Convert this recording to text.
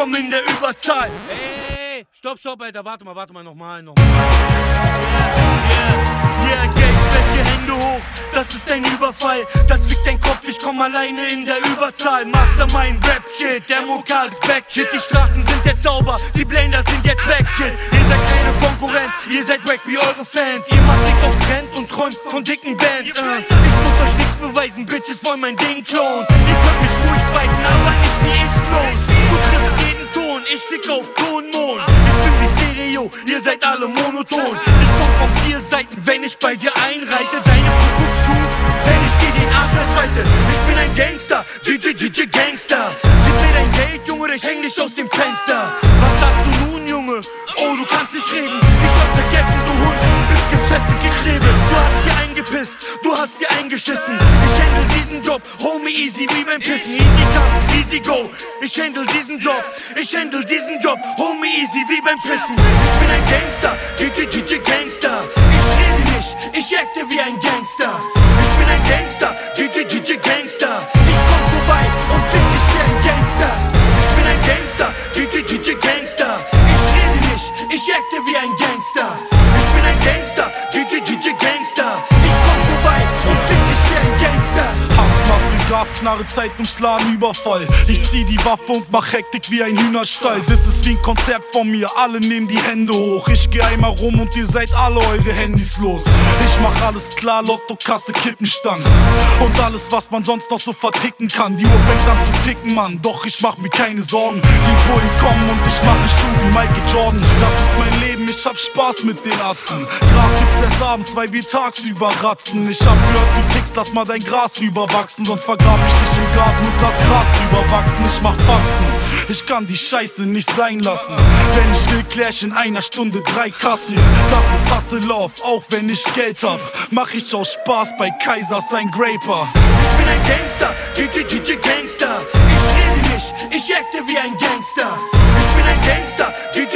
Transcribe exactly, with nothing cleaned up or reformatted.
komm in der Überzahl. Ey, stopp, stopp, Alter, warte mal, warte mal, nochmal, nochmal. Yeah, yeah, Geldwäsche, Hände hoch, das ist ein Überfall. Das fickt dein Kopf, ich komm alleine in der Überzahl. Mastermind, Rap-Shit, der Mokal ist back, Shit. Die Straßen sind jetzt sauber, die Blender sind jetzt weg, Kid. Ihr seid keine Konkurrenz, ihr seid wack wie eure Fans. Ihr macht nicht auf Trend und träumt von dicken Bands. uh. Ich muss euch nichts beweisen, Bitches wollen mein Ding klonen. Ihr könnt mich ruhig biten, aber nicht wie ich flow. Du triffst jeden Ton, ich fick auf Tonmond. Ich bin wie Stereo, ihr seid alle monoton. Ich komm von vier Seiten, wenn ich bei dir einreite. Deine guck zu, wenn ich dir den Arsch ausweite. Ich bin ein Gangster, G G G G Gangster. Gib mir dein Geld, Junge, ich häng dich aus dem Fenster. Was sagst du nun, Junge? Oh, du kannst nicht reden. Ich hab vergessen, du Hund, bist gefesselt geknebelt. Du hast dir eingepisst, du hast dir eingeschissen. Ich handle diesen Job, homie, easy wie beim Pissen. Easy come, easy go. Ich handle diesen Job, ich handle diesen Job, homie, easy wie beim Pissen. Ich bin ein Gangster, G G G G Gangster. Ich rede nicht, ich acte wie ein Gangster. Ich bin ein Gangster, G G G G Gangster. Ich komm vorbei und fick dich wie ein Gangster. Ich bin ein Gangster, G G G G Gangster. Ich rede nicht, ich acte wie ein Gangster. Ich bin ein Gangster, G G G G Gangster. Ich komm vorbei und fick dich wie ein Gangster. Hassmaske, Gasknarre, Zeitungsladenüberfall. Ich zieh die Waffe und mach Hektik wie ein Hühnerstall. Das ist wie ein Konzert von mir, alle nehmen die Hände hoch. Ich geh einmal rum und ihr seid alle eure Handys los. Ich mach alles klar, Lotto, Kasse, Kippenstand und alles, was man sonst noch so verticken kann. Die Uhr fängt an zu ticken, Mann, doch ich mach mir keine Sorgen. Die Bullen kommen und ich mache Schuhe wie Michael Jordan. Das ist mein Leben, ich hab Spaß mit den Atzen. Gras gibt's erst abends, weil wir tagsüber ratzen. Ich hab gehört, du tickst, lass mal dein Gras überwachsen. Sonst vergrab ich dich im Garten und lass Gras drüber wachsen. Ich mach Faxen, ich kann die Scheiße nicht sein lassen. Wenn ich will, klär ich in einer Stunde drei Kassen. Das ist Hustle-Off, auch wenn ich Geld hab. Mach ich aus Spaß bei Kaisers ein Graper. Ich bin ein Gangster, G G G G Gangster. Ich rede nicht, ich acte wie ein Gangster. Ich bin ein Gangster, G G